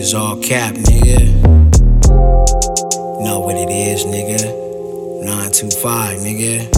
is all cap, nigga. You know what it is, nigga. 925, nigga.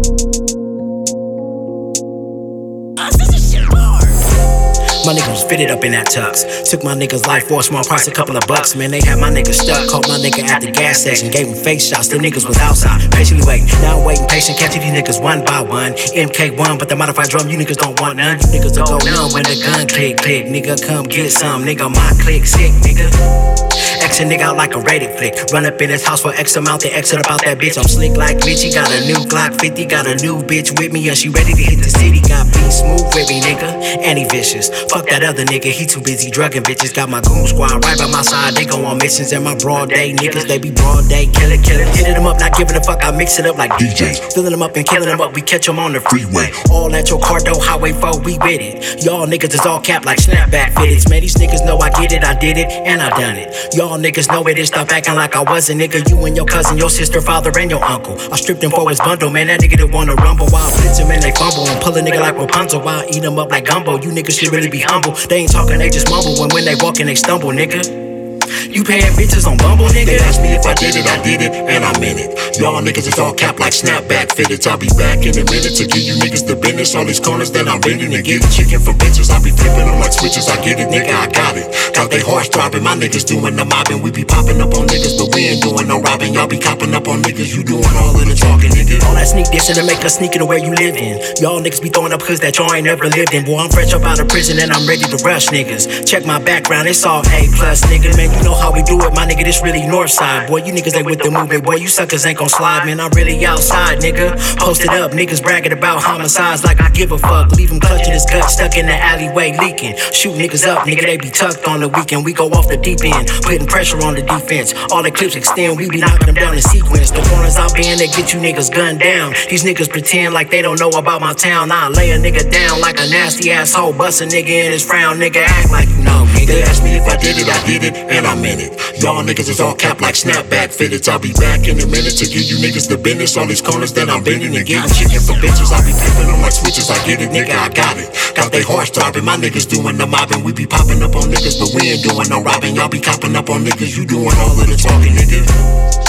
My niggas was fitted up in that tux. Took my niggas' life for a small price, a couple of bucks. Man, they had my nigga stuck. Caught my nigga at the gas station, gave him face shots. The niggas was outside, patiently waiting. Now I'm waiting, patient, catching these niggas one by one. MK1, but the modified drum, you niggas don't want none. You niggas will go numb when the gun click, click. Nigga, come get some, nigga, my click sick, nigga. X a nigga out like a rated flick. Run up in his house for X amount, then exit about that bitch. I'm slick like Richie, got a new Glock 50. Got a new bitch with me, and she ready to hit the city. Got beat smooth with me, nigga, and he vicious. Fuck that other nigga, he too busy drugging bitches. Got my goon squad right by my side, they go on missions. And my broad day niggas, they be broad day killing. Hitting them up, not giving a fuck, I mix it up like DJs. Filling them up and killing them up, we catch them on the freeway. All at your car door, highway 4, we with it. Y'all niggas is all cap like snapback fitteds. Man, these niggas know I get it, I did it, and I done it. Y'all niggas know it is, stop acting like I was a nigga. You and your cousin, your sister, father, and your uncle. I stripped him for his bundle, man, that nigga that wanna rumble. While I blitz him and they fumble, and pull a nigga like Rapunzel. While I eat him up like gumbo. You niggas should really be humble. They ain't talking, they just mumble. When they walk and they stumble, nigga. You paying bitches on Bumble, nigga? They asked me if I did it, and I meant it. Y'all niggas is all cap like snapback fitteds. I'll be back in a minute to give you niggas the business. All these corners that I'm ready to get chicken for bitches. I be flipping them like switches, I get it, nigga, I got it. Got they horse dropping, my niggas doing the mobbing. We be popping up on niggas, but we ain't doing no robbing. Y'all be copping up on niggas, you doing all of the talking, nigga. All that sneak dissing to make us sneak into where you live in. Y'all niggas be throwing up cause that y'all ain't never lived in. Boy, I'm fresh up out of prison and I'm ready to rush niggas. Check my background, it's all A+, nigga. Man, you know how we do it, my nigga, this really north side. Boy, you niggas ain't with the movement, boy, you suckers ain't gon' slide. Man, I'm really outside, nigga. Posted up, niggas bragging about homicides like I give a fuck. Leave him clutching his gut, stuck in the alleyway leaking. Shoot niggas up, nigga, they be tucked on the weekend. We go off the deep end, putting pressure on the defense. All the clips extend, we be knocking them down in sequence. The corners out being, they get you niggas gunned down. These niggas pretend like they don't know about my town. I lay a nigga down like a nasty asshole. Bust a nigga in his frown, nigga, act like you know, nigga. They asked me if I did it, and I meant it. Y'all niggas is all cap like snapback fitteds. I'll be back in a minute to give you niggas the business. All these corners that I'm bending and getting chicken for bitches. I be flipping them like switches, I get it, nigga, I got it. Got they horse dropping, my niggas doing the mobbing. We be popping up on niggas, but we ain't doing no robbing. Y'all be copping up on niggas, you doing all of the talking, nigga.